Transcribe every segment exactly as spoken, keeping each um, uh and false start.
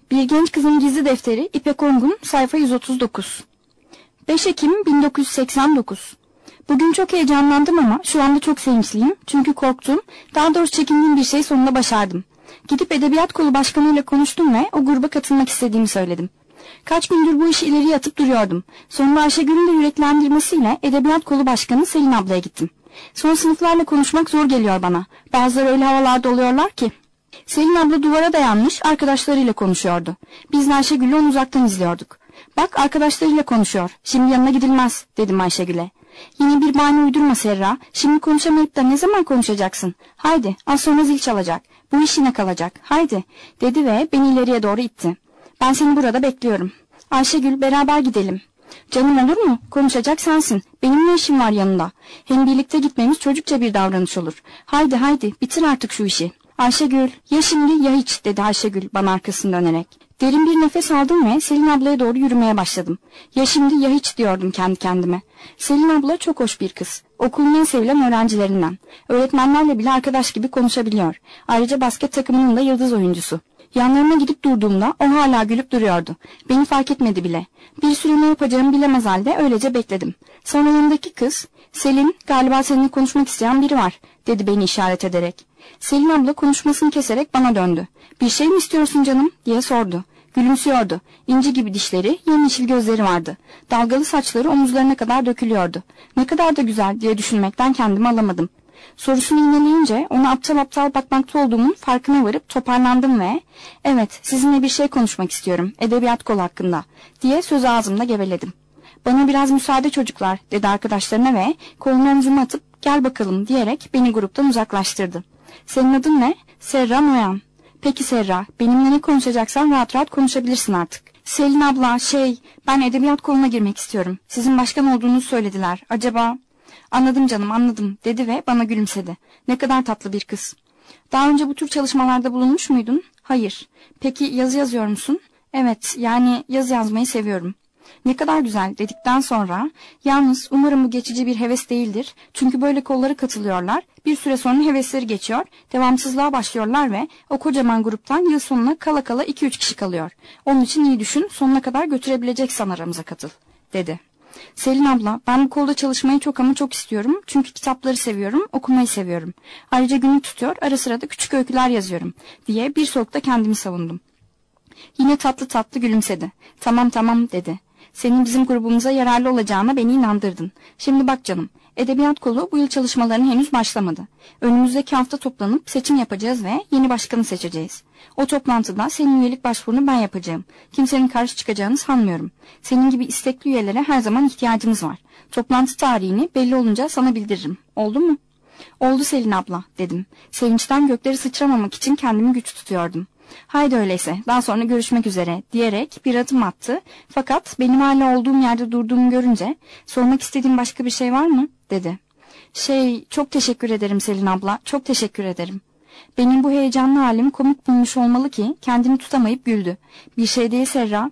Bir Genç Kızın Gizli Defteri, İpek Ongun, sayfa yüz otuz dokuz. beş Ekim bin dokuz yüz seksen dokuz. Bugün çok heyecanlandım ama şu anda çok sevinçliyim. Çünkü korktuğum, daha doğrusu çekindiğim bir şey sonunda başardım. Gidip Edebiyat Kolu Başkanı'yla konuştum ve o gruba katılmak istediğimi söyledim. Kaç gündür bu işi ileriye atıp duruyordum. Sonunda Ayşegül'ün de yüreklendirmesiyle Edebiyat Kolu Başkanı Selin ablaya gittim. Son sınıflarla konuşmak zor geliyor bana. Bazıları öyle havalarda oluyorlar ki. Selin abla duvara dayanmış arkadaşlarıyla konuşuyordu. Biz de Ayşegül'ü onu uzaktan izliyorduk. Bak, arkadaşlarıyla konuşuyor. Şimdi yanına gidilmez, dedim Ayşegül'e. Yine bir bahane uydurma Serra. Şimdi konuşamayıp da ne zaman konuşacaksın? Haydi, az sonra zil çalacak. Bu iş yine kalacak. Haydi, dedi ve beni ileriye doğru itti. Ben seni burada bekliyorum. Ayşegül, beraber gidelim. Canım, olur mu? Konuşacak sensin. Benim ne işim var yanında? Hem birlikte gitmemiz çocukça bir davranış olur. Haydi haydi, bitir artık şu işi. Ayşegül, ya şimdi ya hiç, dedi Ayşegül bana arkasını dönerek. Derin bir nefes aldım ve Selin ablaya doğru yürümeye başladım. Ya şimdi ya hiç diyordum kendi kendime. Selin abla çok hoş bir kız. Okulun en sevilen öğrencilerinden. Öğretmenlerle bile arkadaş gibi konuşabiliyor. Ayrıca basket takımının da yıldız oyuncusu. Yanlarına gidip durduğumda o hala gülüp duruyordu. Beni fark etmedi bile. Bir süre ne yapacağımı bilemez halde öylece bekledim. Sonra yanındaki kız, Selin, galiba seninle konuşmak isteyen biri var, dedi beni işaret ederek. Selin abla konuşmasını keserek bana döndü. Bir şey mi istiyorsun canım, diye sordu. Gülümsüyordu. İnci gibi dişleri, yemyeşil gözleri vardı. Dalgalı saçları omuzlarına kadar dökülüyordu. Ne kadar da güzel diye düşünmekten kendimi alamadım. Sorusunu inceleyince ona aptal aptal bakmakta olduğumun farkına varıp toparlandım ve "Evet, sizinle bir şey konuşmak istiyorum, Edebiyat Kolu hakkında," diye sözü ağzımda geveledim. "Bana biraz müsaade çocuklar," dedi arkadaşlarına ve kolunu omzuma atıp "Gel bakalım," diyerek beni gruptan uzaklaştırdı. "Senin adın ne?" "Serra Noyan." "Peki Serra, benimle ne konuşacaksan rahat rahat konuşabilirsin artık." "Selin abla, şey, ben Edebiyat Kolu'na girmek istiyorum. Sizin başkan olduğunuzu söylediler. Acaba..." "Anladım canım, anladım," dedi ve bana gülümsedi. "Ne kadar tatlı bir kız." "Daha önce bu tür çalışmalarda bulunmuş muydun?" "Hayır." "Peki yazı yazıyor musun?" "Evet, yani yazı yazmayı seviyorum." "Ne kadar güzel," dedikten sonra, "Yalnız umarım bu geçici bir heves değildir. Çünkü böyle kollara katılıyorlar. Bir süre sonra hevesleri geçiyor, devamsızlığa başlıyorlar ve o kocaman gruptan yıl sonuna kala kala iki üç kişi kalıyor. Onun için iyi düşün, sonuna kadar götürebileceksen aramıza katıl," dedi. "Selin abla, ben bu kolda çalışmayı çok ama çok istiyorum. Çünkü kitapları seviyorum, okumayı seviyorum. Ayrıca günlük tutuyor, ara sıra da küçük öyküler yazıyorum," diye bir solukta kendimi savundum. Yine tatlı tatlı gülümsedi. "Tamam tamam," dedi. "Senin bizim grubumuza yararlı olacağına beni inandırdın. Şimdi bak canım, Edebiyat Kolu bu yıl çalışmalarına henüz başlamadı. Önümüzdeki hafta toplanıp seçim yapacağız ve yeni başkanı seçeceğiz. O toplantıda senin üyelik başvurunu ben yapacağım. Kimsenin karşı çıkacağını sanmıyorum. Senin gibi istekli üyelere her zaman ihtiyacımız var. Toplantı tarihini belli olunca sana bildiririm. Oldu mu?" "Oldu Selin abla," dedim. Sevinçten gökleri sıçramamak için kendimi güç tutuyordum. "Haydi öyleyse, daha sonra görüşmek üzere," diyerek bir adım attı. Fakat benim hala olduğum yerde durduğumu görünce, "Sormak istediğin başka bir şey var mı?" dedi. "Şey, çok teşekkür ederim Selin abla, çok teşekkür ederim." Benim bu heyecanlı halim komik bulmuş olmalı ki kendini tutamayıp güldü. "Bir şey değil Serra."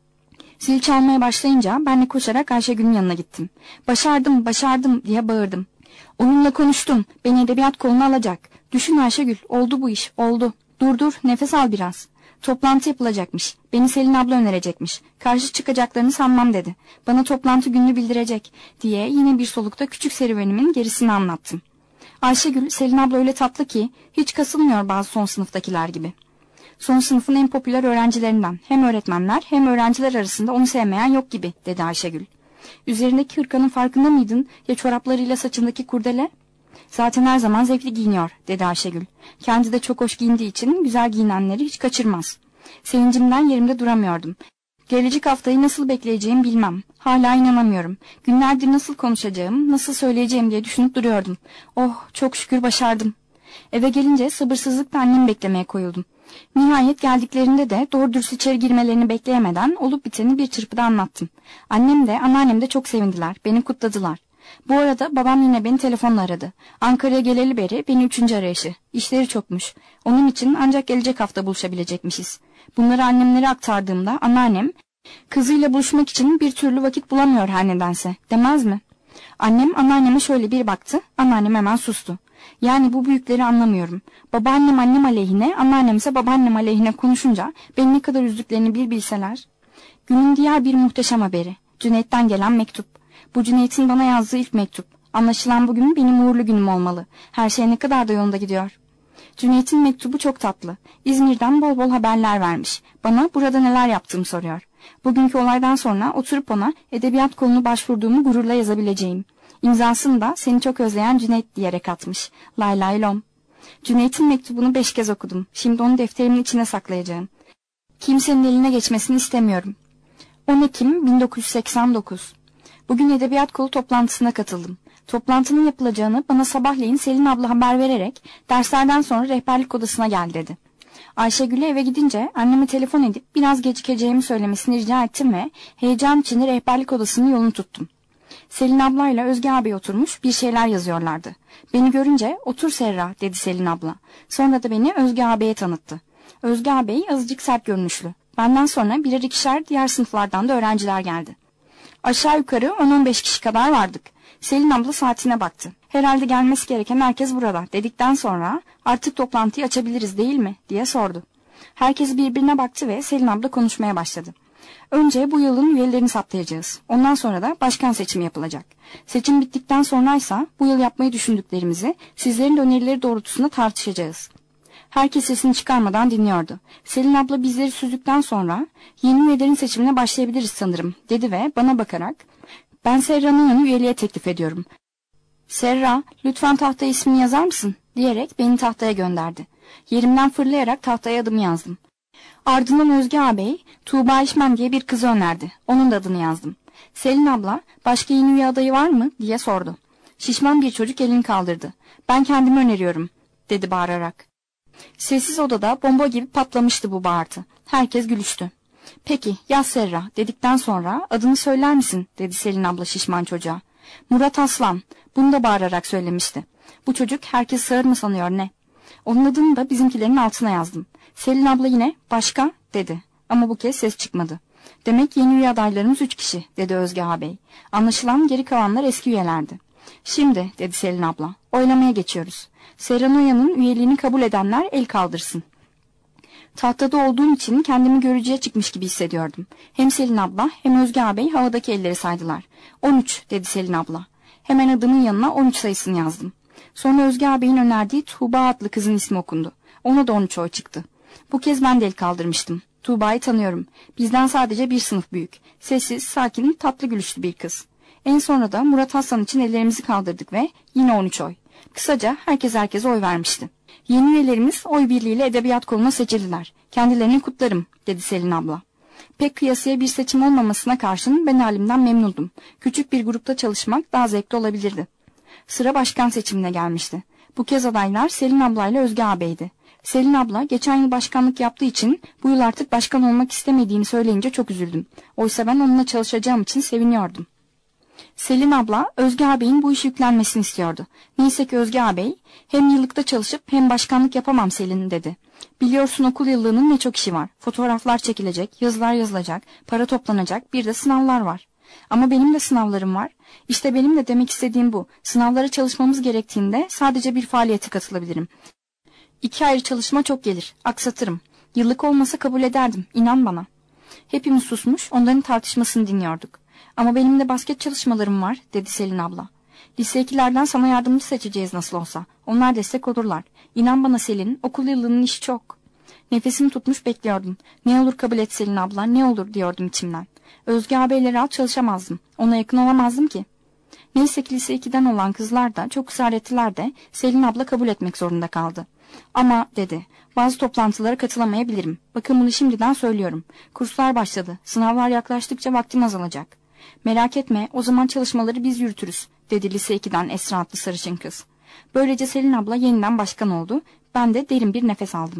Zil çalmaya başlayınca ben de koşarak Ayşegül'ün yanına gittim. "Başardım, başardım," diye bağırdım. "Onunla konuştum, beni Edebiyat Kolu'na alacak. Düşün Ayşegül, oldu bu iş, oldu." "Dur dur, nefes al biraz." "Toplantı yapılacakmış. Beni Selin abla önerecekmiş. Karşı çıkacaklarını sanmam," dedi. "Bana toplantı gününü bildirecek," diye yine bir solukta küçük serüvenimin gerisini anlattım. Ayşegül, Selin abla öyle tatlı ki hiç kasılmıyor bazı son sınıftakiler gibi. "Son sınıfın en popüler öğrencilerinden. Hem öğretmenler hem öğrenciler arasında onu sevmeyen yok gibi," dedi Ayşegül. "Üzerindeki hırkanın farkında mıydın, ya çoraplarıyla saçındaki kurdele?" "Zaten her zaman zevkli giyiniyor," dedi Ayşegül. "Kendi de çok hoş giyindiği için güzel giyinenleri hiç kaçırmaz." Sevincimden yerimde duramıyordum. Gelecek haftayı nasıl bekleyeceğimi bilmem. Hala inanamıyorum. Günlerdir nasıl konuşacağım, nasıl söyleyeceğim diye düşünüp duruyordum. Oh, çok şükür başardım. Eve gelince sabırsızlıkla annemi beklemeye koyuldum. Nihayet geldiklerinde de doğru dürüst içeri girmelerini bekleyemeden olup biteni bir çırpıda anlattım. Annem de anneannem de çok sevindiler, beni kutladılar. Bu arada babam yine beni telefonla aradı. Ankara'ya geleli beri beni üçüncü arayışı. İşleri çokmuş. Onun için ancak gelecek hafta buluşabilecekmişiz. Bunları annemlere aktardığımda anneannem, "Kızıyla buluşmak için bir türlü vakit bulamıyor her nedense," demez mi? Annem anneanneme şöyle bir baktı. Anneannem hemen sustu. Yani bu büyükleri anlamıyorum. Babaannem annem aleyhine, anneannemse babaannem aleyhine konuşunca beni ne kadar üzdüklerini bir bilseler. Günün diğer bir muhteşem haberi. Cüneyt'ten gelen mektup. Bu Cüneyt'in bana yazdığı ilk mektup. Anlaşılan bugün benim uğurlu günüm olmalı. Her şey ne kadar da yolunda gidiyor. Cüneyt'in mektubu çok tatlı. İzmir'den bol bol haberler vermiş. Bana burada neler yaptığımı soruyor. Bugünkü olaydan sonra oturup ona edebiyat kolunu başvurduğumu gururla yazabileceğim. İmzasını da seni çok özleyen Cüneyt diyerek atmış. Lay lay lom. Cüneyt'in mektubunu beş kez okudum. Şimdi onu defterimin içine saklayacağım. Kimsenin eline geçmesini istemiyorum. on Ekim bin dokuz yüz seksen dokuz. Bugün edebiyat kolu toplantısına katıldım. Toplantının yapılacağını bana sabahleyin Selin abla haber vererek derslerden sonra rehberlik odasına gel dedi. Ayşegül'e eve gidince anneme telefon edip biraz gecikeceğimi söylemesini rica ettim ve heyecan içinde rehberlik odasının yolunu tuttum. Selin ablayla Özge abi oturmuş bir şeyler yazıyorlardı. Beni görünce otur Serra dedi Selin abla. Sonra da beni Özge abiye tanıttı. Özge ağabey azıcık sert görünüşlü. Benden sonra birer ikişer diğer sınıflardan da öğrenciler geldi. Aşağı yukarı on on beş kişi kadar vardık. Selin abla saatine baktı. Herhalde gelmesi gereken herkes burada dedikten sonra artık toplantıyı açabiliriz değil mi diye sordu. Herkes birbirine baktı ve Selin abla konuşmaya başladı. Önce bu yılın üyelerini saptayacağız. Ondan sonra da başkan seçimi yapılacak. Seçim bittikten sonraysa bu yıl yapmayı düşündüklerimizi sizlerin önerileri doğrultusunda tartışacağız. Herkes sesini çıkarmadan dinliyordu. Selin abla bizleri süzdükten sonra yeni üyelerin seçimine başlayabiliriz sanırım dedi ve bana bakarak ben Serra'nın üyeliğe teklif ediyorum. Serra lütfen tahtaya ismini yazar mısın diyerek beni tahtaya gönderdi. Yerimden fırlayarak tahtaya adımı yazdım. Ardından Özge ağabey Tuğba İşmen diye bir kızı önerdi. Onun da adını yazdım. Selin abla başka yeni üye adayı var mı diye sordu. Şişman bir çocuk elini kaldırdı. Ben kendimi öneriyorum dedi bağırarak. Sessiz odada bomba gibi patlamıştı bu bağırtı. Herkes gülüştü. Peki yaz Serra dedikten sonra adını söyler misin dedi Selin abla şişman çocuğa. Murat Aslan bunu da bağırarak söylemişti. Bu çocuk herkes sağır mı sanıyor ne? Onun adını da bizimkilerin altına yazdım. Selin abla yine başka dedi ama bu kez ses çıkmadı. Demek yeni üye adaylarımız üç kişi dedi Özge ağabey. Anlaşılan geri kalanlar eski üyelerdi. Şimdi dedi Selin abla oylamaya geçiyoruz. Serranoya'nın üyeliğini kabul edenler el kaldırsın. Tahtada olduğum için kendimi görücüye çıkmış gibi hissediyordum. Hem Selin abla hem Özge ağabey havadaki elleri saydılar. on üç dedi Selin abla. Hemen adımın yanına on üç sayısını yazdım. Sonra Özge ağabeyin önerdiği Tuğba adlı kızın ismi okundu. Ona da on üç oy çıktı. Bu kez ben de el kaldırmıştım. Tuğba'yı tanıyorum. Bizden sadece bir sınıf büyük. Sessiz, sakin, tatlı gülüşlü bir kız. En sonra da Murat Hasan için ellerimizi kaldırdık ve yine on üç oy. Kısaca herkes herkese oy vermişti. Yeni üyelerimiz oy birliğiyle edebiyat koluna seçildiler. Kendilerini kutlarım dedi Selin abla. Pek kıyasıya bir seçim olmamasına karşın ben halimden memnundum. Küçük bir grupta çalışmak daha zevkli olabilirdi. Sıra başkan seçimine gelmişti. Bu kez adaylar Selin ablayla Özge ağabeydi. Selin abla geçen yıl başkanlık yaptığı için bu yıl artık başkan olmak istemediğini söyleyince çok üzüldüm. Oysa ben onunla çalışacağım için seviniyordum. Selin abla Özge ağabeyin bu işi yüklenmesini istiyordu. Neyse ki Özge ağabey hem yıllıkta çalışıp hem başkanlık yapamam Selin dedi. Biliyorsun okul yıllığının ne çok işi var. Fotoğraflar çekilecek, yazılar yazılacak, para toplanacak, bir de sınavlar var. Ama benim de sınavlarım var. İşte benim de demek istediğim bu. Sınavlara çalışmamız gerektiğinde sadece bir faaliyete katılabilirim. İki ayrı çalışma çok gelir. Aksatırım. Yıllık olmasa kabul ederdim. İnan bana. Hepimiz susmuş, onların tartışmasını dinliyorduk. Ama benim de basket çalışmalarım var, dedi Selin abla. Lise ikilerden sana yardımcı seçeceğiz nasıl olsa. Onlar destek olurlar. İnan bana Selin, okul yıllığının işi çok. Nefesimi tutmuş bekliyordum. Ne olur kabul et Selin abla, ne olur diyordum içimden. Özge ağabeyle rahat çalışamazdım. Ona yakın olamazdım ki. Neyse ki lise ikiden olan kızlar da çok ısrar ettiler de Selin abla kabul etmek zorunda kaldı. Ama dedi, bazı toplantılara katılamayabilirim. Bakın bunu şimdiden söylüyorum. Kurslar başladı. Sınavlar yaklaştıkça vaktim azalacak. Merak etme, o zaman çalışmaları biz yürütürüz, dedi lise ikiden Esra adlı sarışın kız. Böylece Selin abla yeniden başkan oldu. Ben de derin bir nefes aldım.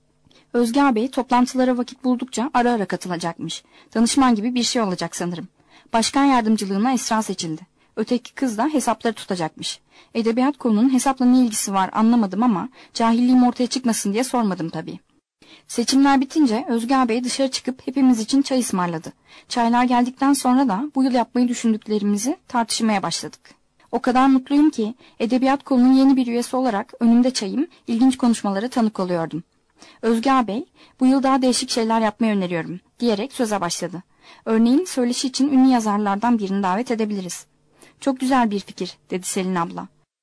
Özge ağabey toplantılara vakit buldukça ara ara katılacakmış. Danışman gibi bir şey olacak sanırım. Başkan yardımcılığına Esra seçildi. Öteki kız da hesapları tutacakmış. Edebiyat kolunun hesapla ne ilgisi var anlamadım ama cahilliğim ortaya çıkmasın diye sormadım tabii. Seçimler bitince Özge ağabey dışarı çıkıp hepimiz için çay ısmarladı. Çaylar geldikten sonra da bu yıl yapmayı düşündüklerimizi tartışmaya başladık. O kadar mutluyum ki edebiyat kolunun yeni bir üyesi olarak önümde çayım, ilginç konuşmalara tanık oluyordum. Özge ağabey, bu yıl daha değişik şeyler yapmayı öneriyorum diyerek söze başladı. Örneğin söyleşi için ünlü yazarlardan birini davet edebiliriz. Çok güzel bir fikir, dedi Selin abla.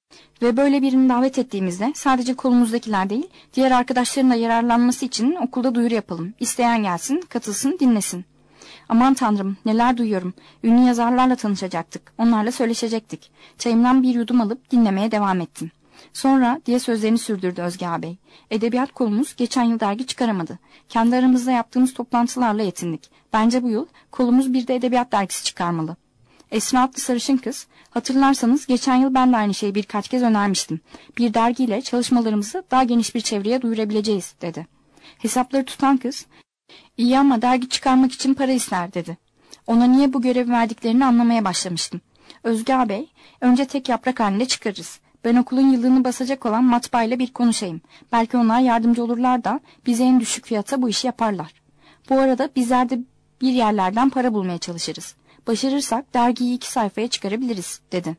Ve böyle birini davet ettiğimizde sadece kolumuzdakiler değil, diğer arkadaşların da yararlanması için okulda duyuru yapalım. İsteyen gelsin, katılsın, dinlesin. Aman tanrım, neler duyuyorum. Ünlü yazarlarla tanışacaktık, onlarla söyleşecektik. Çayımdan bir yudum alıp dinlemeye devam ettim. Sonra diye sözlerini sürdürdü Özge ağabey. Edebiyat kolumuz geçen yıl dergi çıkaramadı. Kendi aramızda yaptığımız toplantılarla yetindik. Bence bu yıl kolumuz bir de edebiyat dergisi çıkarmalı. Esra adlı sarışın kız, hatırlarsanız geçen yıl ben de aynı şeyi birkaç kez önermiştim. Bir dergiyle çalışmalarımızı daha geniş bir çevreye duyurabileceğiz, dedi. Hesapları tutan kız, iyi ama dergi çıkarmak için para ister, dedi. Ona niye bu görevi verdiklerini anlamaya başlamıştım. Özge ağabey, önce tek yaprak halinde çıkarırız. Ben okulun yıllığını basacak olan matbaayla bir konuşayım. Belki onlar yardımcı olurlar da bize en düşük fiyata bu işi yaparlar. Bu arada bizler de bir yerlerden para bulmaya çalışırız. Başarırsak dergiyi iki sayfaya çıkarabiliriz, dedi.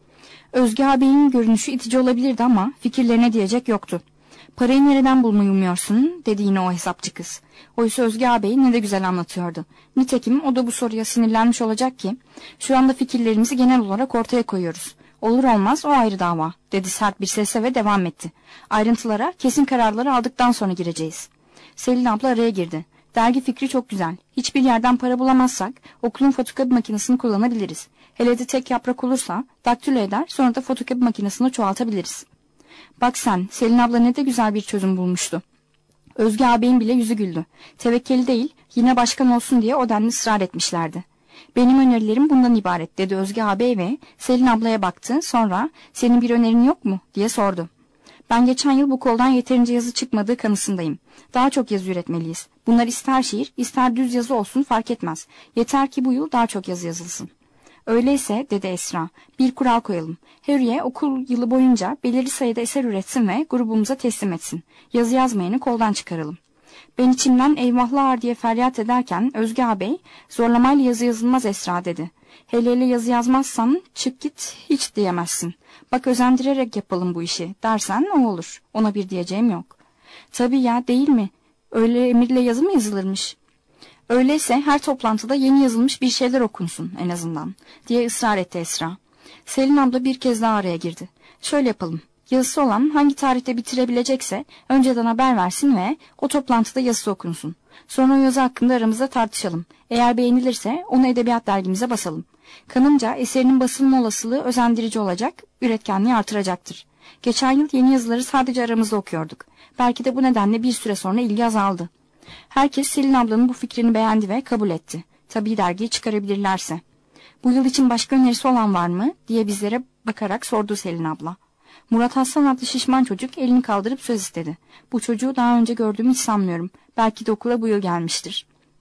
Özge ağabeyin görünüşü itici olabilirdi ama fikirlerine diyecek yoktu. Parayı nereden bulmayı umuyorsun, dedi yine o hesapçı kız. Oysa Özge ağabey ne de güzel anlatıyordu. Nitekim o da bu soruya sinirlenmiş olacak ki, şu anda fikirlerimizi genel olarak ortaya koyuyoruz. Olur olmaz o ayrı dava, dedi sert bir sesle ve devam etti. Ayrıntılara, kesin kararları aldıktan sonra gireceğiz. Selin abla araya girdi. Dergi fikri çok güzel. Hiçbir yerden para bulamazsak okulun fotokopi makinesini kullanabiliriz. Hele de tek yaprak olursa daktilo eder, sonra da fotokopi makinesini çoğaltabiliriz. Bak sen, Selin abla ne de güzel bir çözüm bulmuştu. Özge ağabeyin bile yüzü güldü. Tevekkeli değil, yine başkan olsun diye o denli ısrar etmişlerdi. Benim önerilerim bundan ibaret, dedi Özge ağabey ve Selin ablaya baktı. Sonra senin bir önerin yok mu diye sordu. Ben geçen yıl bu koldan yeterince yazı çıkmadığı kanısındayım. Daha çok yazı üretmeliyiz. Bunlar ister şiir, ister düz yazı olsun fark etmez. Yeter ki bu yıl daha çok yazı yazılsın. Öyleyse, dedi Esra, bir kural koyalım. Her üye okul yılı boyunca belirli sayıda eser üretsin ve grubumuza teslim etsin. Yazı yazmayanı koldan çıkaralım. Ben içimden eyvahlar diye feryat ederken Özge ağabey, zorlamayla yazı yazılmaz Esra, dedi. Hele hele yazı yazmazsan çık git hiç diyemezsin. Bak özendirerek yapalım bu işi dersen o olur. Ona bir diyeceğim yok. Tabii ya, değil mi? Öyle emirle yazı mı yazılırmış? Öyleyse her toplantıda yeni yazılmış bir şeyler okunsun en azından, diye ısrar etti Esra. Selin abla bir kez daha araya girdi. Şöyle yapalım. Yazısı olan hangi tarihte bitirebilecekse önceden haber versin ve o toplantıda yazısı okunsun. Sonra o yazı hakkında aramızda tartışalım. Eğer beğenilirse onu edebiyat dergimize basalım. Kanımca eserinin basılma olasılığı özendirici olacak, üretkenliği artıracaktır. Geçen yıl yeni yazıları sadece aramızda okuyorduk. Belki de bu nedenle bir süre sonra ilgi azaldı. Herkes Selin ablanın bu fikrini beğendi ve kabul etti. Tabii dergiyi çıkarabilirlerse. Bu yıl için başka önerisi olan var mı diye bizlere bakarak sordu Selin abla. Murat Hasan adlı şişman çocuk elini kaldırıp söz istedi. Bu çocuğu daha önce gördüğümü hiç sanmıyorum. Belki de okula bu yıl gelmiştir.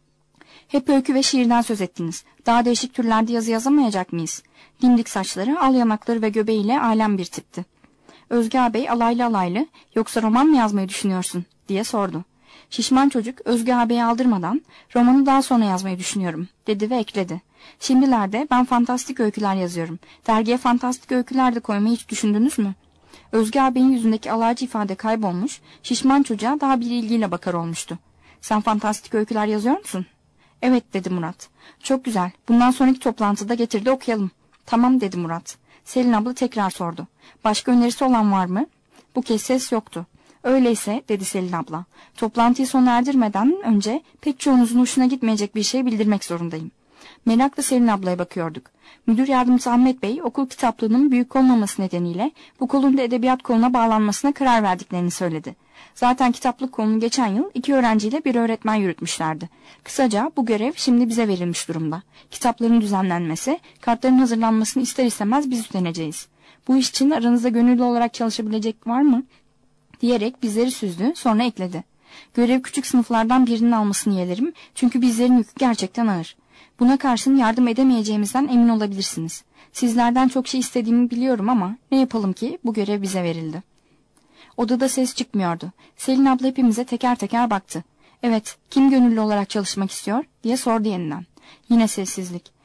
Hep öykü ve şiirden söz ettiniz. Daha değişik türlerde yazı yazamayacak mıyız? Dimdik saçları, al yanakları ve göbeğiyle alem bir tipti. Özge ağabey alaylı alaylı, yoksa roman mı yazmayı düşünüyorsun diye sordu. Şişman çocuk Özge ağabeyi aldırmadan romanı daha sonra yazmayı düşünüyorum, dedi ve ekledi. Şimdilerde ben fantastik öyküler yazıyorum. Dergiye fantastik öyküler de koymayı hiç düşündünüz mü? Özge ağabeyin yüzündeki alaycı ifade kaybolmuş, şişman çocuğa daha bir ilgiyle bakar olmuştu. Sen fantastik öyküler yazıyor musun? Evet, dedi Murat. Çok güzel. Bundan sonraki toplantıda getir de okuyalım. Tamam, dedi Murat. Selin abla tekrar sordu. Başka önerisi olan var mı? Bu kez ses yoktu. Öyleyse, dedi Selin abla, toplantıyı sona erdirmeden önce pek çoğunuzun hoşuna gitmeyecek bir şey bildirmek zorundayım. Merakla Selin ablaya bakıyorduk. Müdür yardımcısı Ahmet Bey, okul kitaplığının büyük olmaması nedeniyle bu kolun da edebiyat koluna bağlanmasına karar verdiklerini söyledi. Zaten kitaplık kolunu geçen yıl iki öğrenciyle bir öğretmen yürütmüşlerdi. Kısaca bu görev şimdi bize verilmiş durumda. Kitapların düzenlenmesi, kartların hazırlanmasını ister istemez biz üstleneceğiz. Bu iş için aranızda gönüllü olarak çalışabilecek var mı? Diyerek bizleri süzdü, sonra ekledi. Görev küçük sınıflardan birinin almasını yeğlerim, çünkü bizlerin yükü gerçekten ağır. Buna karşın yardım edemeyeceğimizden emin olabilirsiniz. Sizlerden çok şey istediğimi biliyorum ama ne yapalım ki bu görev bize verildi. Odada ses çıkmıyordu. Selin abla hepimize teker teker baktı. Evet, kim gönüllü olarak çalışmak istiyor diye sordu yeniden. Yine sessizlik.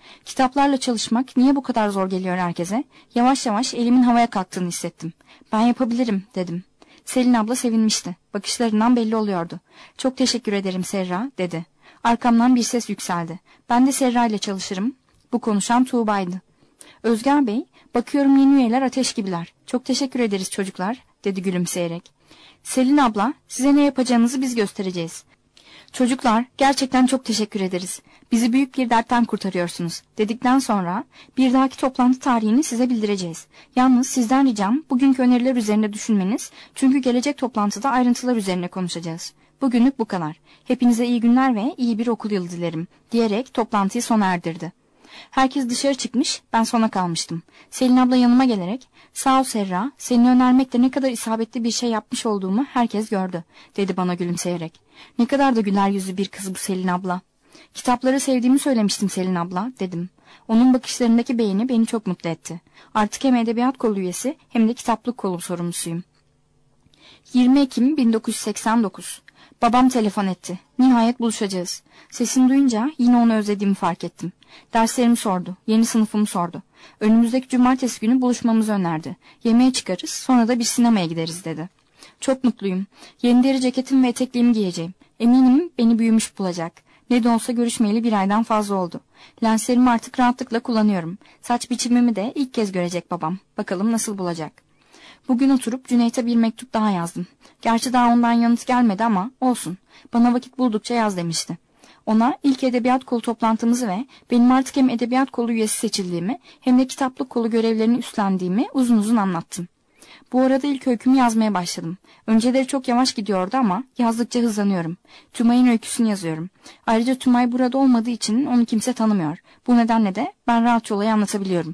Kitaplarla çalışmak niye bu kadar zor geliyor herkese? Yavaş yavaş elimin havaya kalktığını hissettim. Ben yapabilirim dedim. Selin abla sevinmişti. Bakışlarından belli oluyordu. Çok teşekkür ederim Serra dedi. Arkamdan bir ses yükseldi. Ben de Serra ile çalışırım. Bu konuşan Tuğba'ydı. Özger Bey, bakıyorum yeni üyeler ateş gibiler. Çok teşekkür ederiz çocuklar dedi gülümseyerek. Selin abla, size ne yapacağınızı biz göstereceğiz. Çocuklar, gerçekten çok teşekkür ederiz. Bizi büyük bir dertten kurtarıyorsunuz dedikten sonra bir dahaki toplantı tarihini size bildireceğiz. Yalnız sizden ricam bugünkü öneriler üzerinde düşünmeniz, çünkü gelecek toplantıda ayrıntılar üzerine konuşacağız. Bugünlük bu kadar. Hepinize iyi günler ve iyi bir okul yılı dilerim diyerek toplantıyı sona erdirdi. Herkes dışarı çıkmış, ben sona kalmıştım. Selin abla yanıma gelerek, sağ ol Serra, seni önermekte ne kadar isabetli bir şey yapmış olduğumu herkes gördü, dedi bana gülümseyerek. Ne kadar da güler yüzlü bir kız bu Selin abla. Kitapları sevdiğimi söylemiştim Selin abla, dedim. Onun bakışlarındaki beğeni beni çok mutlu etti. Artık hem edebiyat kolu üyesi hem de kitaplık kolu sorumlusuyum. yirmi Ekim bin dokuz yüz seksen dokuz. Babam telefon etti. Nihayet buluşacağız. Sesini duyunca yine onu özlediğimi fark ettim. Derslerimi sordu. Yeni sınıfımı sordu. Önümüzdeki cumartesi günü buluşmamızı önerdi. Yemeğe çıkarız, sonra da bir sinemaya gideriz dedi. Çok mutluyum. Yeni deri ceketim ve etekliğimi giyeceğim. Eminim beni büyümüş bulacak. Ne de olsa görüşmeyeli bir aydan fazla oldu. Lenslerimi artık rahatlıkla kullanıyorum. Saç biçimimi de ilk kez görecek babam. Bakalım nasıl bulacak. Bugün oturup Cüneyt'e bir mektup daha yazdım. Gerçi daha ondan yanıt gelmedi ama olsun. Bana vakit buldukça yaz demişti. Ona ilk edebiyat kolu toplantımızı ve benim artık hem edebiyat kolu üyesi seçildiğimi hem de kitaplık kolu görevlerini üstlendiğimi uzun uzun anlattım. Bu arada ilk öykümü yazmaya başladım. Önceleri çok yavaş gidiyordu ama yazdıkça hızlanıyorum. Tümay'ın öyküsünü yazıyorum. Ayrıca Tümay burada olmadığı için onu kimse tanımıyor. Bu nedenle de ben rahatça olayı anlatabiliyorum.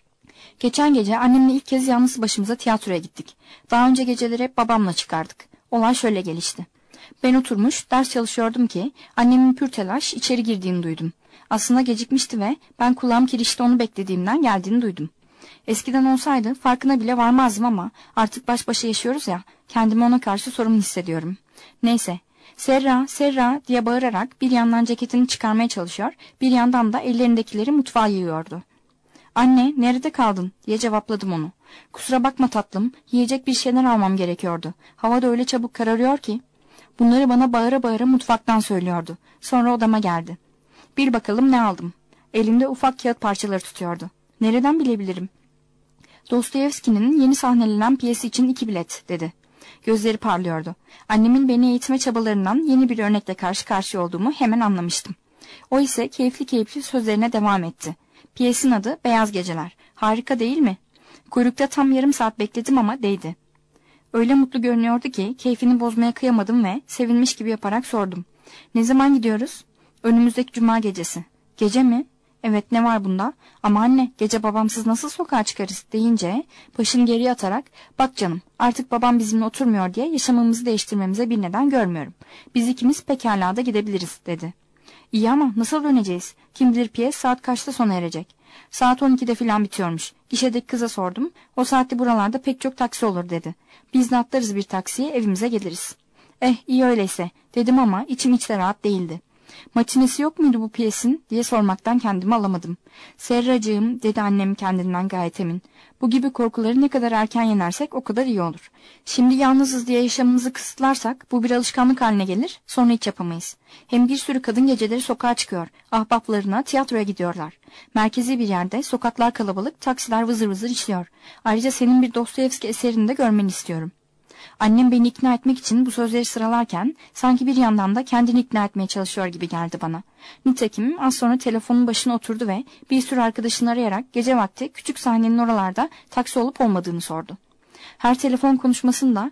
Geçen gece annemle ilk kez yalnız başımıza tiyatroya gittik. Daha önce geceleri hep babamla çıkardık. Olay şöyle gelişti. Ben oturmuş ders çalışıyordum ki annemin pür telaş içeri girdiğini duydum. Aslında gecikmişti ve ben kulağım kirişte onu beklediğimden geldiğini duydum. Eskiden olsaydı farkına bile varmazdım ama artık baş başa yaşıyoruz ya, kendimi ona karşı sorumlu hissediyorum. Neyse, Serra, Serra diye bağırarak bir yandan ceketini çıkarmaya çalışıyor, bir yandan da ellerindekileri mutfağa yığıyordu. Anne, nerede kaldın diye cevapladım onu. Kusura bakma tatlım, yiyecek bir şeyler almam gerekiyordu. Hava da öyle çabuk kararıyor ki. Bunları bana bağıra bağıra mutfaktan söylüyordu. Sonra odama geldi. Bir bakalım ne aldım. Elinde ufak kağıt parçaları tutuyordu. Nereden bilebilirim? Dostoyevski'nin yeni sahnelenen piyesi için iki bilet dedi. Gözleri parlıyordu. Annemin beni eğitme çabalarından yeni bir örnekle karşı karşıya olduğumu hemen anlamıştım. O ise keyifli keyifli sözlerine devam etti. Piyesin adı Beyaz Geceler. Harika değil mi? Kuyrukta tam yarım saat bekledim ama değdi. Öyle mutlu görünüyordu ki keyfini bozmaya kıyamadım ve sevinmiş gibi yaparak sordum. Ne zaman gidiyoruz? Önümüzdeki cuma gecesi. Gece mi? Evet, ne var bunda? Ama anne, gece babamsız nasıl sokağa çıkarız deyince başını geriye atarak, bak canım, artık babam bizimle oturmuyor diye yaşamımızı değiştirmemize bir neden görmüyorum. Biz ikimiz pekala da gidebiliriz dedi. İyi ama nasıl döneceğiz? Kim bilir piyes saat kaçta sona erecek? Saat on ikide filan bitiyormuş. Gişedeki kıza sordum. O saatte buralarda pek çok taksi olur dedi. Biz de atlarız bir taksiye, evimize geliriz. Eh, iyi öyleyse dedim ama içim hiç de rahat değildi. Matinesi yok muydu bu piyesin diye sormaktan kendimi alamadım. Serracığım dedi annem kendinden gayet emin. Bu gibi korkuları ne kadar erken yenersek o kadar iyi olur. Şimdi yalnızız diye yaşamımızı kısıtlarsak bu bir alışkanlık haline gelir, sonra hiç yapamayız. Hem bir sürü kadın geceleri sokağa çıkıyor, ahbaplarına tiyatroya gidiyorlar. Merkezi bir yerde sokaklar kalabalık, taksiler vızır vızır işliyor. Ayrıca senin bir Dostoyevski eserini de görmeni istiyorum. Annem beni ikna etmek için bu sözleri sıralarken sanki bir yandan da kendini ikna etmeye çalışıyor gibi geldi bana. Nitekim az sonra telefonun başına oturdu ve bir sürü arkadaşını arayarak gece vakti küçük sahnenin oralarda taksi olup olmadığını sordu. Her telefon konuşmasında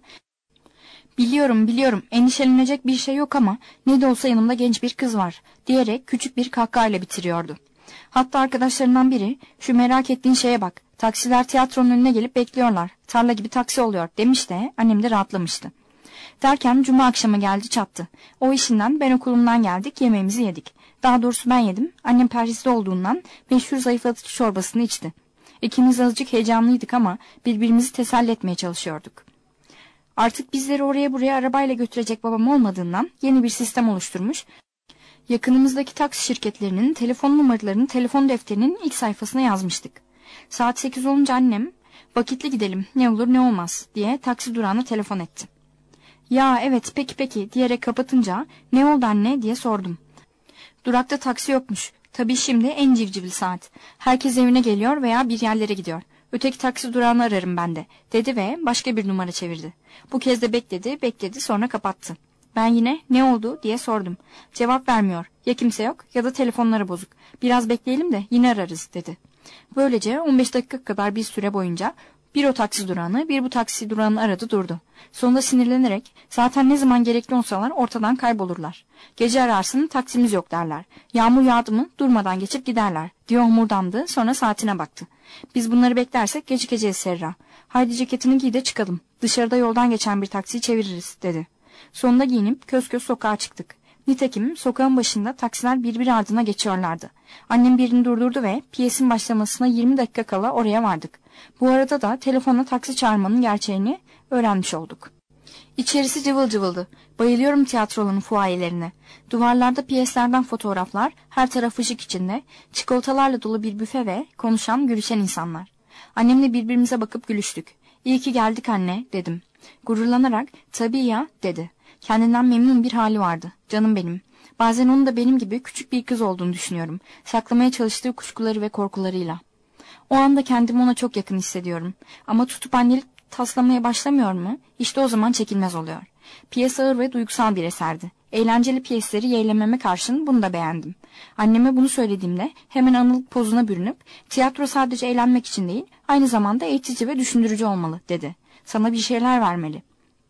biliyorum biliyorum endişelenecek bir şey yok ama ne de olsa yanımda genç bir kız var diyerek küçük bir kahkahayla bitiriyordu. Hatta arkadaşlarından biri şu merak ettiğin şeye bak, taksiler tiyatronun önüne gelip bekliyorlar, tarla gibi taksi oluyor demiş de annem de rahatlamıştı. Derken cuma akşamı geldi çattı. O işinden ben okulumdan geldik, yemeğimizi yedik. Daha doğrusu ben yedim, annem perhizli olduğundan meşhur zayıflatıcı çorbasını içti. İkimiz azıcık heyecanlıydık ama birbirimizi teselli etmeye çalışıyorduk. Artık bizleri oraya buraya arabayla götürecek babam olmadığından yeni bir sistem oluşturmuş. Yakınımızdaki taksi şirketlerinin telefon numaralarını telefon defterinin ilk sayfasına yazmıştık. Saat sekiz olunca annem, vakitli gidelim ne olur ne olmaz diye taksi durağına telefon etti. Ya evet peki peki diyerek kapatınca ne oldu anne diye sordum. Durakta taksi yokmuş. Tabii şimdi en civcivli saat. Herkes evine geliyor veya bir yerlere gidiyor. Öteki taksi durağını ararım ben de, dedi ve başka bir numara çevirdi. Bu kez de bekledi, bekledi, sonra kapattı. Ben yine ne oldu diye sordum. Cevap vermiyor. Ya kimse yok ya da telefonları bozuk. Biraz bekleyelim de yine ararız, dedi. Böylece on beş dakika kadar bir süre boyunca bir o taksi durağını, bir bu taksi durağını aradı durdu. Sonunda sinirlenerek zaten ne zaman gerekli olsalar ortadan kaybolurlar. Gece ararsın taksimiz yok derler. Yağmur yağdı mı durmadan geçip giderler diye homurdandı, sonra saatine baktı. Biz bunları beklersek gecikeceğiz Serra. Haydi ceketini giy de çıkalım. Dışarıda yoldan geçen bir taksiyi çeviririz, dedi. Sonunda giyinip köz köz sokağa çıktık. Nitekim sokağın başında taksiler birbiri ardına geçiyorlardı. Annem birini durdurdu ve piyesin başlamasına yirmi dakika kala oraya vardık. Bu arada da telefonla taksi çağırmanın gerçeğini öğrenmiş olduk. İçerisi cıvıl cıvıldı. Bayılıyorum tiyatroların fuayelerine. Duvarlarda piyeslerden fotoğraflar, her taraf ışık içinde, çikolatalarla dolu bir büfe ve konuşan, gülüşen insanlar. Annemle birbirimize bakıp gülüştük. İyi ki geldik anne, dedim. Gururlanarak, tabii ya, dedi. Kendinden memnun bir hali vardı. Canım benim. Bazen onun da benim gibi küçük bir kız olduğunu düşünüyorum. Saklamaya çalıştığı kuşkuları ve korkularıyla. O anda kendimi ona çok yakın hissediyorum. Ama tutup annelik taslamaya başlamıyor mu? İşte o zaman çekilmez oluyor. Piyes ağır ve duygusal bir eserdi. Eğlenceli piyesleri yeğlememe karşın bunu da beğendim. Anneme bunu söylediğimde hemen anılık pozuna bürünüp tiyatro sadece eğlenmek için değil, aynı zamanda eğitici ve düşündürücü olmalı, dedi. Sana bir şeyler vermeli.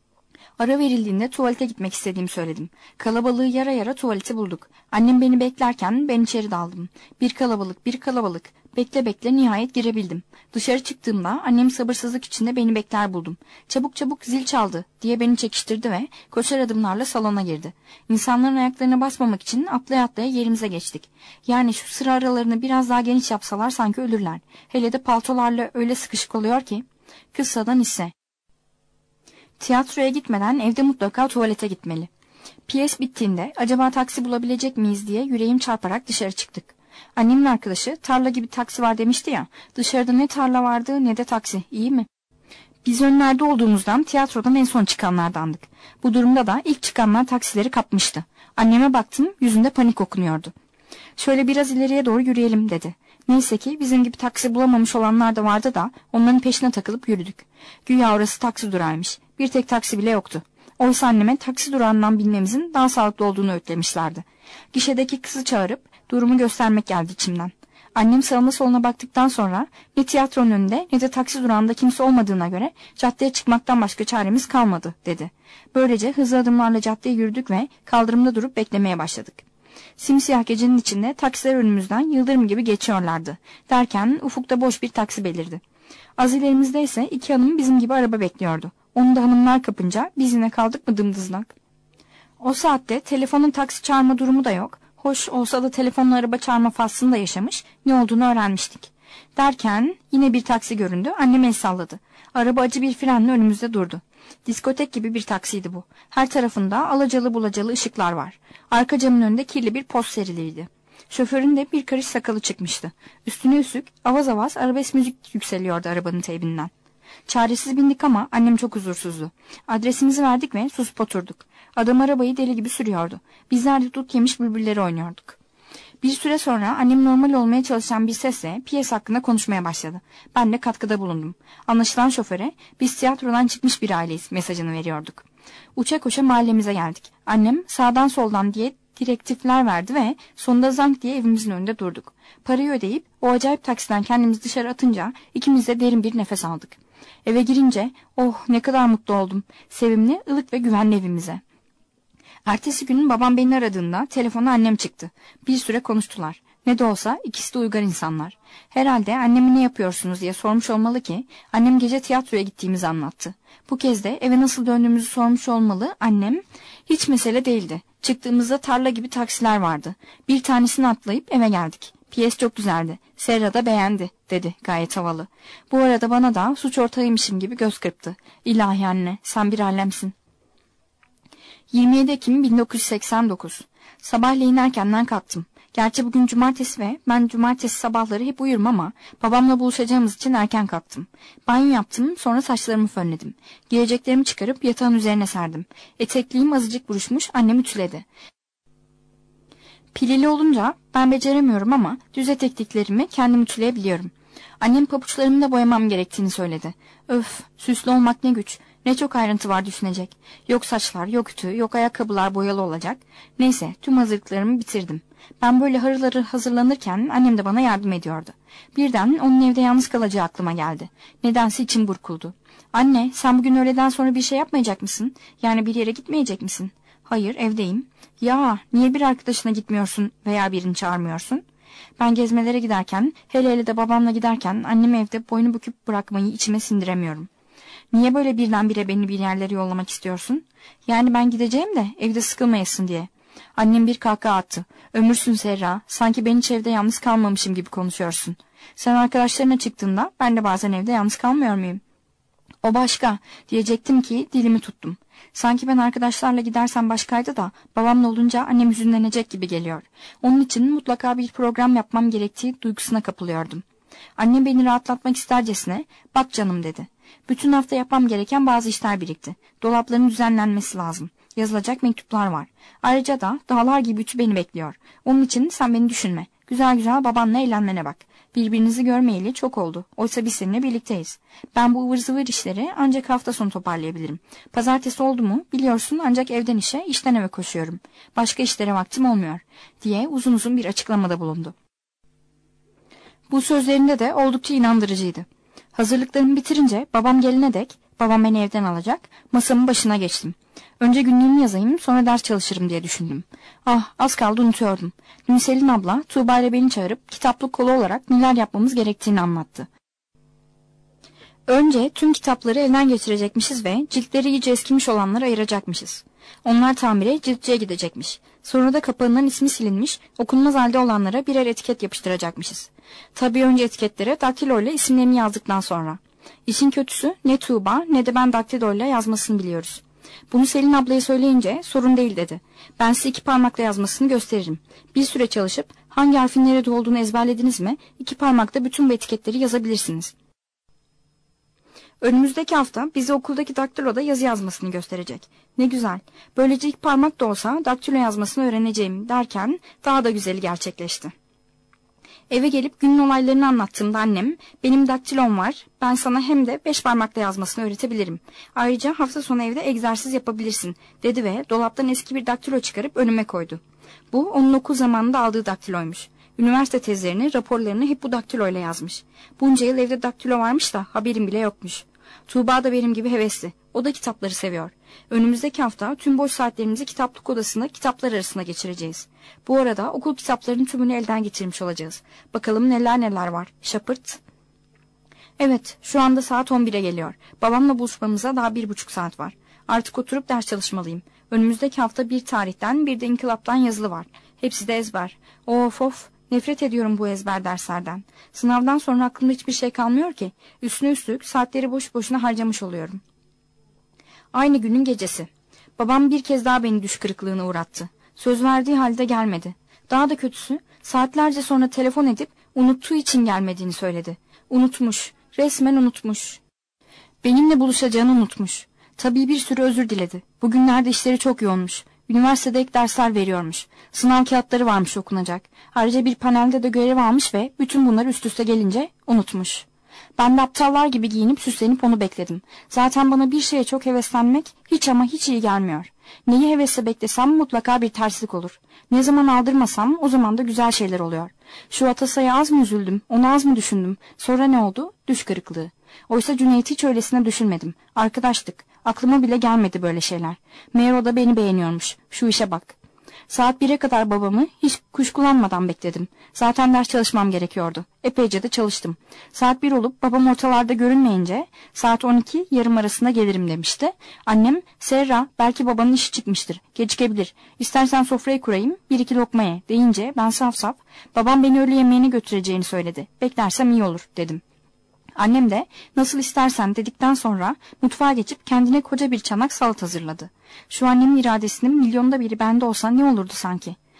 Ara verildiğinde tuvalete gitmek istediğimi söyledim. Kalabalığı yara yara tuvaleti bulduk. Annem beni beklerken ben içeri daldım. Bir kalabalık, bir kalabalık. Bekle bekle nihayet girebildim. Dışarı çıktığımda annem sabırsızlık içinde beni bekler buldum. Çabuk çabuk zil çaldı diye beni çekiştirdi ve koşar adımlarla salona girdi. İnsanların ayaklarına basmamak için atlaya atlaya yerimize geçtik. Yani şu sıra aralarını biraz daha geniş yapsalar sanki ölürler. Hele de paltolarla öyle sıkışık oluyor ki. Kıssadan ise. Tiyatroya gitmeden evde mutlaka tuvalete gitmeli. Piyes bittiğinde acaba taksi bulabilecek miyiz diye yüreğim çarparak dışarı çıktık. Annemin arkadaşı tarla gibi taksi var demişti ya, dışarıda ne tarla vardı ne de taksi, iyi mi? Biz önlerde olduğumuzdan tiyatrodan en son çıkanlardandık. Bu durumda da ilk çıkanlar taksileri kapmıştı. Anneme baktım, yüzünde panik okunuyordu. Şöyle biraz ileriye doğru yürüyelim, dedi. Neyse ki bizim gibi taksi bulamamış olanlar da vardı da onların peşine takılıp yürüdük. Güya orası taksi durağıymış. Bir tek taksi bile yoktu. Oysa anneme taksi durağından binmemizin daha sağlıklı olduğunu öğütlemişlerdi. Gişedeki kızı çağırıp durumu göstermek geldi içimden. Annem sağına soluna baktıktan sonra ne tiyatronun önünde ne de taksi durağında kimse olmadığına göre caddeye çıkmaktan başka çaremiz kalmadı, dedi. Böylece hızlı adımlarla caddeye yürüdük ve kaldırımda durup beklemeye başladık. Simsiyah gecenin içinde taksiler önümüzden yıldırım gibi geçiyorlardı. Derken ufukta boş bir taksi belirdi. Az ilerimizde ise iki hanım bizim gibi araba bekliyordu. Onu da hanımlar kapınca biz yine kaldık mı dımdızlak. O saatte telefonun taksi çağırma durumu da yok. Hoş olsa da telefonla araba çağırma faslını da yaşamış, ne olduğunu öğrenmiştik. Derken yine bir taksi göründü, annem el salladı. Araba acı bir frenle önümüzde durdu. Diskotek gibi bir taksiydi bu. Her tarafında alacalı bulacalı ışıklar var. Arka camın önünde kirli bir poz seriliydi. Şoförün de bir karış sakalı çıkmıştı. Üstüne üstlük avaz avaz arabesk müzik yükseliyordu arabanın teybinden. Çaresiz bindik ama annem çok huzursuzdu. Adresimizi verdik ve susup oturduk. Adam arabayı deli gibi sürüyordu. Bizler de tut yemiş bülbülleri oynuyorduk. Bir süre sonra annem normal olmaya çalışan bir sesle piyes hakkında konuşmaya başladı. Ben de katkıda bulundum. Anlaşılan şoföre biz tiyatrodan çıkmış bir aileyiz mesajını veriyorduk. Uça koşa mahallemize geldik. Annem sağdan soldan diye direktifler verdi ve sonunda zank diye evimizin önünde durduk. Parayı ödeyip o acayip taksiden kendimizi dışarı atınca ikimiz de derin bir nefes aldık. Eve girince oh ne kadar mutlu oldum. Sevimli, ılık ve güvenli evimize. Ertesi gün babam beni aradığında telefona annem çıktı. Bir süre konuştular. Ne de olsa ikisi de uygar insanlar. Herhalde annemi ne yapıyorsunuz diye sormuş olmalı ki annem gece tiyatroya gittiğimizi anlattı. Bu kez de eve nasıl döndüğümüzü sormuş olmalı annem. Hiç mesele değildi. Çıktığımızda tarla gibi taksiler vardı. Bir tanesini atlayıp eve geldik. Piyes çok güzeldi. Serra da beğendi, dedi gayet havalı. Bu arada bana da suç ortağıymışım gibi göz kırptı. İlahi anne, sen bir alemsin. yirmi yedi Ekim bin dokuz yüz seksen dokuz. Sabahleyin erkenden kalktım. Gerçi bugün cumartesi ve ben cumartesi sabahları hep uyurum ama babamla buluşacağımız için erken kalktım. Banyo yaptım, sonra saçlarımı fönledim. Giyeceklerimi çıkarıp yatağın üzerine serdim. Etekliğim azıcık buruşmuş, annem ütüledi. Pilili olunca ben beceremiyorum ama düz etekliklerimi kendim ütüleyebiliyorum. Annem pabuçlarımı da boyamam gerektiğini söyledi. Öf, süslü olmak ne güç. Ne çok ayrıntı var düşünecek. Yok saçlar, yok ütü, yok ayakkabılar boyalı olacak. Neyse, tüm hazırlıklarımı bitirdim. Ben böyle harıl harıl hazırlanırken annem de bana yardım ediyordu. Birden onun evde yalnız kalacağı aklıma geldi. Nedense içim burkuldu. Anne, sen bugün öğleden sonra bir şey yapmayacak mısın? Yani bir yere gitmeyecek misin? Hayır, evdeyim. Ya, niye bir arkadaşına gitmiyorsun veya birini çağırmıyorsun? Ben gezmelere giderken, hele hele de babamla giderken annemi evde boynu büküp bırakmayı içime sindiremiyorum. Niye böyle birdenbire beni bir yerlere yollamak istiyorsun? Yani ben gideceğim de evde sıkılmayasın diye. Annem bir kahkaha attı. Ömürsün Serra, sanki ben hiç evde yalnız kalmamışım gibi konuşuyorsun. Sen arkadaşlarına çıktığında ben de bazen evde yalnız kalmıyor muyum? O başka, diyecektim ki dilimi tuttum. Sanki ben arkadaşlarla gidersem başkaydı da babamla olunca annem hüzünlenecek gibi geliyor. Onun için mutlaka bir program yapmam gerektiği duygusuna kapılıyordum. Annem beni rahatlatmak istercesine, bak canım dedi. Bütün hafta yapmam gereken bazı işler birikti. Dolapların düzenlenmesi lazım. Yazılacak mektuplar var. Ayrıca da dağlar gibi ütü beni bekliyor. Onun için sen beni düşünme. Güzel güzel babanla eğlenmene bak. Birbirinizi görmeyeli çok oldu. Oysa biz seninle birlikteyiz. Ben bu ıvır zıvır işleri ancak hafta sonu toparlayabilirim. Pazartesi oldu mu biliyorsun ancak evden işe, işten eve koşuyorum. Başka işlere vaktim olmuyor diye uzun uzun bir açıklamada bulundu. Bu sözlerinde de oldukça inandırıcıydı. Hazırlıklarımı bitirince babam gelene dek, babam beni evden alacak, masamın başına geçtim. Önce günlüğümü yazayım, sonra ders çalışırım diye düşündüm. Ah, az kaldı unutuyordum. Dün Selin abla Tuğba ile beni çağırıp kitaplık kolu olarak neler yapmamız gerektiğini anlattı. Önce tüm kitapları elden geçirecekmişiz ve ciltleri iyice eskimiş olanları ayıracakmışız. Onlar tamire ciltçiye gidecekmiş. Sonra da kapağından ismi silinmiş, okunmaz halde olanlara birer etiket yapıştıracakmışız. Tabii önce etiketlere daktilo ile isimlerini yazdıktan sonra. İşin kötüsü ne Tuğba ne de ben daktilo ile yazmasını biliyoruz. Bunu Selin ablaya söyleyince sorun değil dedi. Ben size iki parmakla yazmasını gösteririm. Bir süre çalışıp hangi harfin nerede olduğunu ezberlediniz mi iki parmakta bütün bu etiketleri yazabilirsiniz. Önümüzdeki hafta bize okuldaki daktiloda yazı yazmasını gösterecek. Ne güzel. Böylece ilk parmak da olsa daktilo yazmasını öğreneceğim derken daha da güzeli gerçekleşti. Eve gelip günün olaylarını anlattığımda annem, benim daktilom var, ben sana hem de beş parmakla yazmasını öğretebilirim. Ayrıca hafta sonu evde egzersiz yapabilirsin dedi ve dolaptan eski bir daktilo çıkarıp önüme koydu. Bu onun okul zamanında aldığı daktiloymuş. Üniversite tezlerini, raporlarını hep bu daktiloyla yazmış. Bunca yıl evde daktilo varmış da haberim bile yokmuş. Tuğba da benim gibi hevesli. O da kitapları seviyor. Önümüzdeki hafta tüm boş saatlerimizi kitaplık odasında kitaplar arasında geçireceğiz. Bu arada okul kitaplarının tümünü elden geçirmiş olacağız. Bakalım neler neler var. Şapırt. Evet, şu anda saat on bire geliyor. Babamla buluşmamıza daha bir buçuk saat var. Artık oturup ders çalışmalıyım. Önümüzdeki hafta bir tarihten bir de inkılaptan yazılı var. Hepsi de ezber. Of of. Nefret ediyorum bu ezber derslerden. Sınavdan sonra aklımda hiçbir şey kalmıyor ki. Üstüne üstlük saatleri boş boşuna harcamış oluyorum. Aynı günün gecesi. Babam bir kez daha beni düş kırıklığına uğrattı. Söz verdiği halde gelmedi. Daha da kötüsü saatlerce sonra telefon edip unuttuğu için gelmediğini söyledi. Unutmuş. Resmen unutmuş. Benimle buluşacağını unutmuş. Tabii bir sürü özür diledi. Bugünlerde işleri çok yoğunmuş. Üniversitede ek dersler veriyormuş. Sınav kağıtları varmış okunacak. Ayrıca bir panelde de görev almış ve bütün bunlar üst üste gelince unutmuş. Ben de aptallar gibi giyinip süslenip onu bekledim. Zaten bana bir şeye çok heveslenmek hiç ama hiç iyi gelmiyor. Neyi hevesle beklesem mutlaka bir terslik olur. Ne zaman aldırmasam o zaman da güzel şeyler oluyor. Şu Atasay'a az mı üzüldüm, onu az mı düşündüm? Sonra ne oldu? Düş kırıklığı. Oysa Cüneyt'i hiç öylesine düşünmedim. Arkadaştık. Aklıma bile gelmedi böyle şeyler. Meğer o da beni beğeniyormuş. Şu işe bak. Saat bire kadar babamı hiç kuşkulanmadan bekledim. Zaten ders çalışmam gerekiyordu. Epeyce de çalıştım. Saat bir olup babam ortalarda görünmeyince saat on iki yarım arasında gelirim demişti. Annem, Serra belki babanın işi çıkmıştır. Gecikebilir. İstersen sofrayı kurayım bir iki lokma ye deyince ben saf saf babam beni öğle yemeğine götüreceğini söyledi. Beklersem iyi olur dedim. Annem de nasıl istersen dedikten sonra mutfağa geçip kendine koca bir çanak salat hazırladı. Şu annemin iradesinin milyonda biri bende olsa ne olurdu sanki?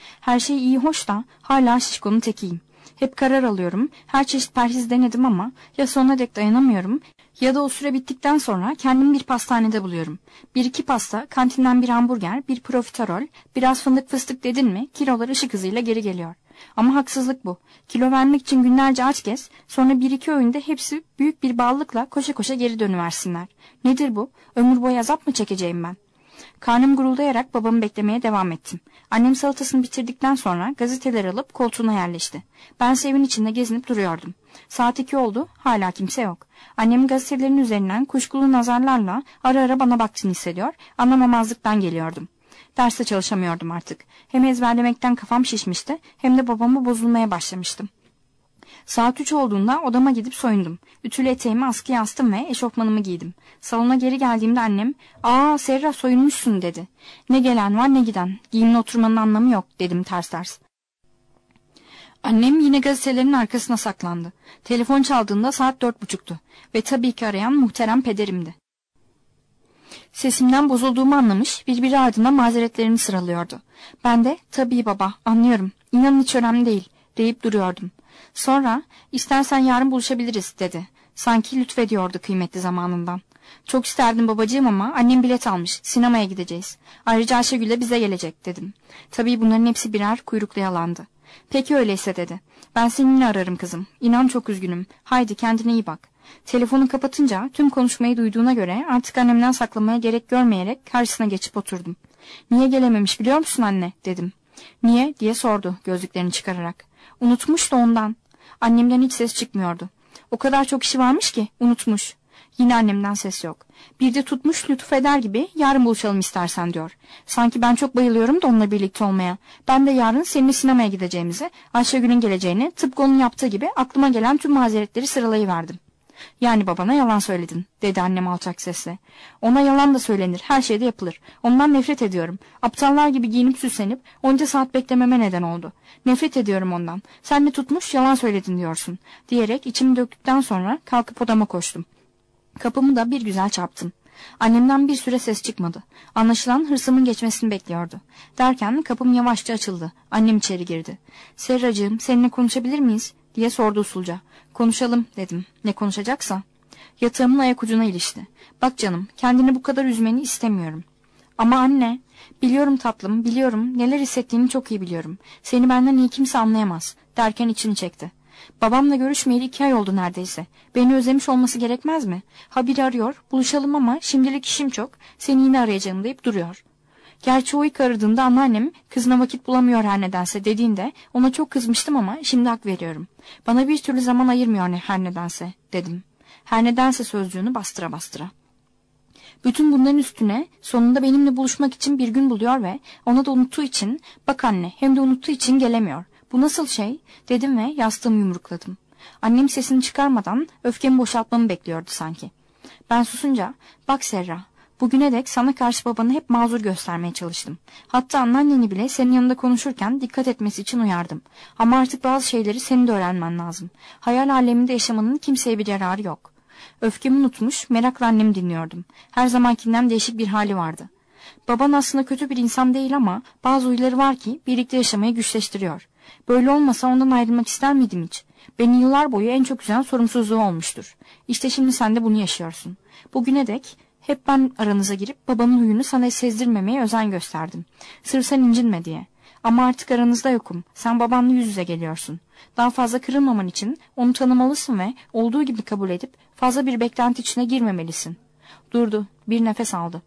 Her şey iyi hoş da hala şişkonun tekiyim. Hep karar alıyorum, her çeşit perhiz denedim ama ya sonuna dek dayanamıyorum ya da o süre bittikten sonra kendimi bir pastanede buluyorum. Bir iki pasta, kantinden bir hamburger, bir profiterol, biraz fındık fıstık dedin mi kilolar ışık hızıyla geri geliyor. Ama haksızlık bu. Kilo vermek için günlerce aç gez, sonra bir iki öğünde hepsi büyük bir bağlılıkla koşa koşa geri dönüversinler. Nedir bu? Ömür boyu azap mı çekeceğim ben? Karnım guruldayarak babamı beklemeye devam ettim. Annem salatasını bitirdikten sonra gazeteler alıp koltuğuna yerleşti. Ben evin içinde gezinip duruyordum. Saat iki oldu, hala kimse yok. Annemin gazetelerin üzerinden kuşkulu nazarlarla ara ara bana baktığını hissediyor, anlamamazlıktan geliyordum. Derste çalışamıyordum artık. Hem ezberlemekten kafam şişmişti, hem de babamı bozulmaya başlamıştım. Saat üç olduğunda odama gidip soyundum. Ütülü eteğimi askıya astım ve eşofmanımı giydim. Salona geri geldiğimde annem, ''Aa Serra soyunmuşsun'' dedi. ''Ne gelen var ne giden. Giyimli oturmanın anlamı yok'' dedim ters ters. Annem yine gazetelerin arkasına saklandı. Telefon çaldığında saat dört buçuktu ve tabii ki arayan muhterem pederimdi. Sesimden bozulduğumu anlamış, birbiri ardına mazeretlerini sıralıyordu. Ben de, ''Tabii baba, anlıyorum. İnanın hiç önemli değil'' deyip duruyordum. Sonra, ''İstersen yarın buluşabiliriz'' dedi. Sanki lütfediyordu kıymetli zamanından. ''Çok isterdim babacığım ama annem bilet almış. Sinemaya gideceğiz. Ayrıca Ayşegül de bize gelecek'' dedim. Tabii bunların hepsi birer kuyruklu yalandı. ''Peki öyleyse'' dedi. ''Ben seninle ararım kızım. İnan çok üzgünüm. Haydi kendine iyi bak.'' Telefonu kapatınca tüm konuşmayı duyduğuna göre artık annemden saklamaya gerek görmeyerek karşısına geçip oturdum. ''Niye gelememiş biliyor musun anne?'' dedim. ''Niye?'' diye sordu gözlüklerini çıkararak. ''Unutmuş da ondan.'' Annemden hiç ses çıkmıyordu. O kadar çok işi varmış ki unutmuş. Yine annemden ses yok. Bir de tutmuş lütuf eder gibi ''Yarın buluşalım istersen'' diyor. Sanki ben çok bayılıyorum da onunla birlikte olmaya. Ben de yarın seninle sinemaya gideceğimizi, Ayşegül'ün geleceğini, tıpkı onun yaptığı gibi aklıma gelen tüm mazeretleri sıralayıverdim. ''Yani babana yalan söyledin'' dedi annem alçak sesle. ''Ona yalan da söylenir, her şey de yapılır. Ondan nefret ediyorum. Aptallar gibi giyinip süslenip onca saat beklememe neden oldu. Nefret ediyorum ondan. Sen de tutmuş yalan söyledin diyorsun'' diyerek içimi döktükten sonra kalkıp odama koştum. Kapımı da bir güzel çarptım. Annemden bir süre ses çıkmadı. Anlaşılan hırsımın geçmesini bekliyordu. Derken kapım yavaşça açıldı. Annem içeri girdi. ''Serracığım, seninle konuşabilir miyiz?'' diye sordu usulca. ''Konuşalım'' dedim. ''Ne konuşacaksa?'' Yatağımın ayak ucuna ilişti. ''Bak canım, kendini bu kadar üzmeni istemiyorum.'' ''Ama anne.'' ''Biliyorum tatlım, biliyorum. Neler hissettiğini çok iyi biliyorum. Seni benden iyi kimse anlayamaz.'' derken içini çekti. ''Babamla görüşmeyeli iki ay oldu neredeyse. Beni özlemiş olması gerekmez mi? Ha biri arıyor, buluşalım ama şimdilik işim çok. Seni yine arayacağım deyip duruyor.'' Gerçi o ilk aradığında anneannem kızına vakit bulamıyor her nedense dediğinde ona çok kızmıştım ama şimdi hak veriyorum. Bana bir türlü zaman ayırmıyor ne her nedense dedim. Her nedense sözcüğünü bastıra bastıra. Bütün bunların üstüne sonunda benimle buluşmak için bir gün buluyor ve ona da unuttuğu için, bak anne, hem de unuttuğu için gelemiyor. Bu nasıl şey dedim ve yastığımı yumrukladım. Annem sesini çıkarmadan öfkemi boşaltmamı bekliyordu sanki. Ben susunca, bak Serra, bugüne dek sana karşı babanı hep mazur göstermeye çalıştım. Hatta anneanneni bile senin yanında konuşurken dikkat etmesi için uyardım. Ama artık bazı şeyleri senin de öğrenmen lazım. Hayal aleminde yaşamanın kimseye bir yararı yok. Öfkemi unutmuş, merakla annemi dinliyordum. Her zamankinden değişik bir hali vardı. Baban aslında kötü bir insan değil ama bazı huyları var ki birlikte yaşamayı güçleştiriyor. Böyle olmasa ondan ayrılmak ister miydim hiç? Beni yıllar boyu en çok üzen sorumsuzluğu olmuştur. İşte şimdi sen de bunu yaşıyorsun. Bugüne dek hep ben aranıza girip babanın huyunu sana sezdirmemeye özen gösterdim. Sırf sen incinme diye. Ama artık aranızda yokum. Sen babanla yüz yüze geliyorsun. Daha fazla kırılmaman için onu tanımalısın ve olduğu gibi kabul edip fazla bir beklenti içine girmemelisin. Durdu. Bir nefes aldı.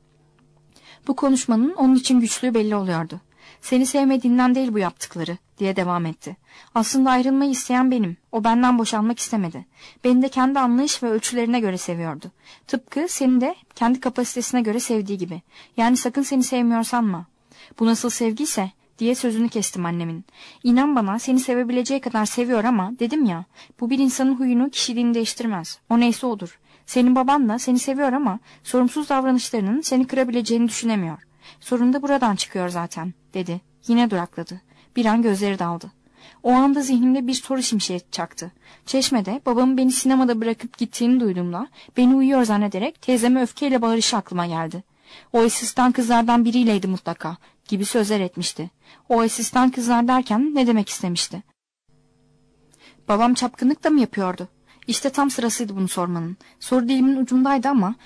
Bu konuşmanın onun için güçlüğü belli oluyordu. Seni sevmediğinden değil bu yaptıkları diye devam etti. Aslında ayrılmayı isteyen benim. O benden boşanmak istemedi. Beni de kendi anlayış ve ölçülerine göre seviyordu. Tıpkı seni de kendi kapasitesine göre sevdiği gibi. Yani sakın seni sevmiyor sanma. Bu nasıl sevgiyse diye sözünü kestim annemin. İnan bana seni sevebileceği kadar seviyor ama dedim ya, bu bir insanın huyunu, kişiliğini değiştirmez. O neyse odur. Senin baban da seni seviyor ama sorumsuz davranışlarının seni kırabileceğini düşünemiyor. Sorun da buradan çıkıyor zaten dedi. Yine durakladı. Bir an gözleri daldı. O anda zihnimde bir soru şimşeği çaktı. Çeşmede babamın beni sinemada bırakıp gittiğini duyduğumda beni uyuyor zannederek teyzeme öfkeyle bağırışı aklıma geldi. O asistan kızlardan biriyleydi mutlaka gibi sözler etmişti. O asistan kızlar derken ne demek istemişti? Babam çapkınlık da mı yapıyordu? İşte tam sırasıydı bunu sormanın. Soru dilimin ucundaydı ama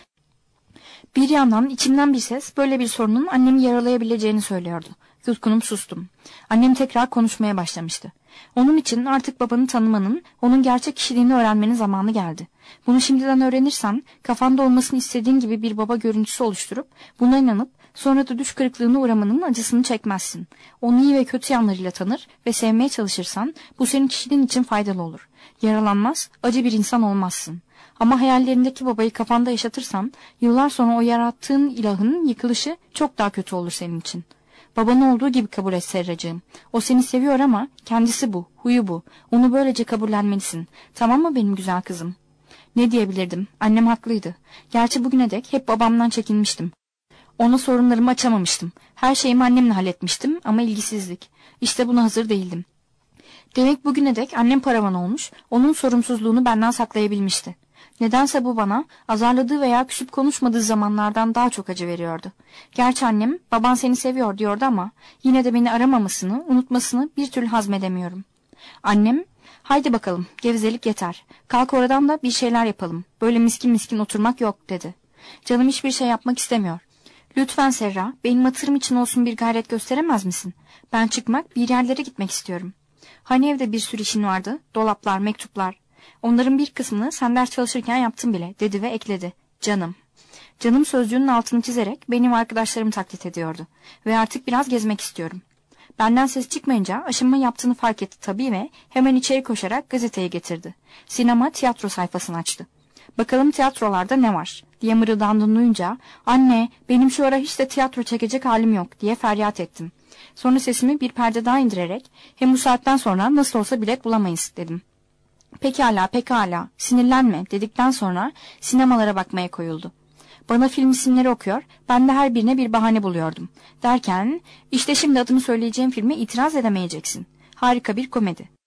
bir yandan içimden bir ses böyle bir sorunun annemi yaralayabileceğini söylüyordu. Yutkunup sustum. Annem tekrar konuşmaya başlamıştı. Onun için artık babanı tanımanın, onun gerçek kişiliğini öğrenmenin zamanı geldi. Bunu şimdiden öğrenirsen, kafanda olmasını istediğin gibi bir baba görüntüsü oluşturup, buna inanıp, sonra da düş kırıklığına uğramanın acısını çekmezsin. Onu iyi ve kötü yanlarıyla tanır ve sevmeye çalışırsan, bu senin kişiliğin için faydalı olur. Yaralanmaz, acı bir insan olmazsın. Ama hayallerindeki babayı kafanda yaşatırsan, yıllar sonra o yarattığın ilahın yıkılışı çok daha kötü olur senin için. Babanı olduğu gibi kabul et Serracığım. O seni seviyor ama kendisi bu, huyu bu. Onu böylece kabullenmelisin. Tamam mı benim güzel kızım? Ne diyebilirdim? Annem haklıydı. Gerçi bugüne dek hep babamdan çekinmiştim. Ona sorunlarımı açamamıştım. Her şeyimi annemle halletmiştim ama ilgisizlik. İşte buna hazır değildim. Demek bugüne dek annem paravan olmuş, onun sorumsuzluğunu benden saklayabilmişti. Nedense bu bana azarladığı veya küsüp konuşmadığı zamanlardan daha çok acı veriyordu. Gerçi annem baban seni seviyor diyordu ama yine de beni aramamasını, unutmasını bir türlü hazmedemiyorum. Annem, haydi bakalım gevezelik yeter, kalk oradan da bir şeyler yapalım, böyle miskin miskin oturmak yok dedi. Canım hiçbir şey yapmak istemiyor. Lütfen Serra, benim hatırım için olsun bir gayret gösteremez misin? Ben çıkmak, bir yerlere gitmek istiyorum. Hani evde bir sürü işin vardı, dolaplar, mektuplar. Onların bir kısmını sen ders çalışırken yaptım bile dedi ve ekledi. Canım. Canım sözcüğünün altını çizerek benim arkadaşlarım taklit ediyordu. Ve artık biraz gezmek istiyorum. Benden ses çıkmayınca aşınma yaptığını fark etti tabii ve hemen içeri koşarak gazeteyi getirdi. Sinema tiyatro sayfasını açtı. Bakalım tiyatrolarda ne var diye mırıldandığını duyunca anne benim şu ara hiç de tiyatro çekecek halim yok diye feryat ettim. Sonra sesimi bir perde daha indirerek hem bu saatten sonra nasıl olsa bilet bulamayız dedim. Pekala pekala sinirlenme dedikten sonra sinemalara bakmaya koyuldu. Bana film isimleri okuyor, ben de her birine bir bahane buluyordum. Derken işte şimdi adını söyleyeceğim filme itiraz edemeyeceksin. Harika bir komedi.